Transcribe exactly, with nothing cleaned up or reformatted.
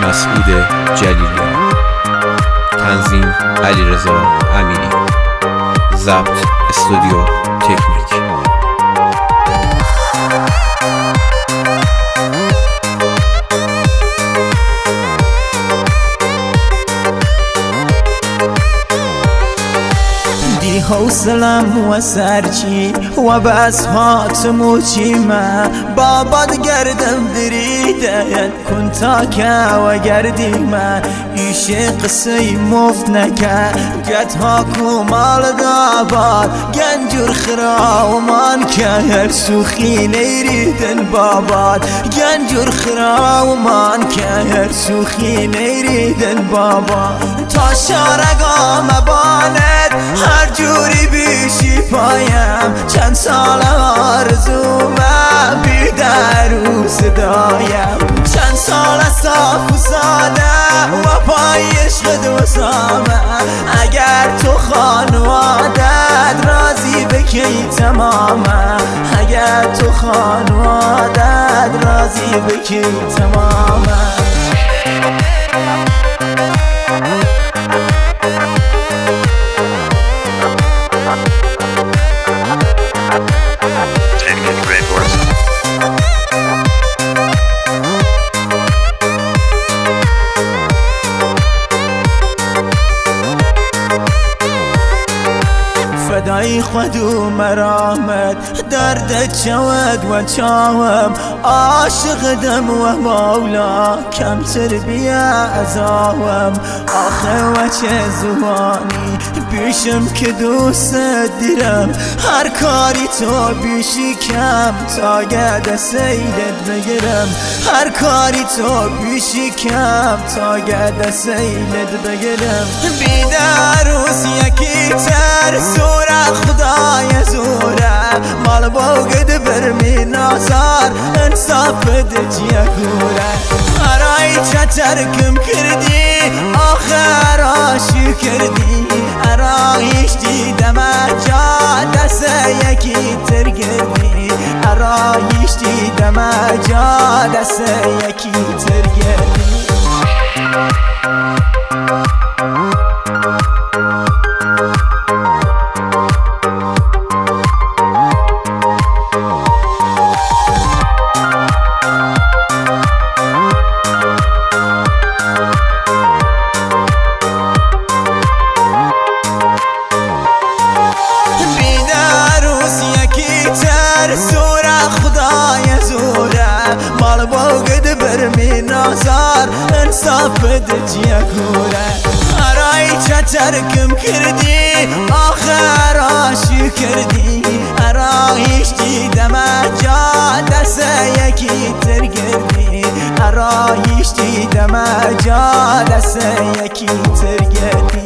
مسعود جلیلیان. تنظیم علیرضا امیری. ضبط استودیو تکنیک. حوصلم و سرچی و بس هاتمو چیمه باباد گردم دریده کن تا که و گردیمه ایش قصی مفت نکه گت ها کمال داباد گنجور خرا و من که هر سوخی نیریدن باباد گنجور خرا و من که هر سوخی نیریدن باباد تا شارگام بالد هر جوری بیشی پایم چند سال آرزومه بی درو صدایم چند سال صاف و ساده و پای عشق دوزامه اگر تو خانوادت راضی بکی تمامه اگر تو خانوادت راضی بکی تمامه. فدای خود و مرامت درد چود و چاوم عاشق دم و مولا کم تربیه ازاوم آخه و چه زبانی بیشم که دوست دیرم هر کاری تو بیشی کم تا گرد سیدت بگیرم هر کاری تو بیشی کم تا گرد سیدت بگیرم بیدروس یکی تر سوره خدای زوره مال باگد برمی نازار انصاف دجیه کوره هرای چترکم کردی آخر آشی کردی ارایش دیدم جا دست یکی ترگردی ارایش دیدم جا دست یکی ترگردی. سوره خدای زوره مال باگد برمی نازار انصاف دجیه کوره هرای چترکم کردی آخر آشی کردی ارایش دیدم جا دست یکی ترگردی ارایش دیدم جا دست یکی ترگردی.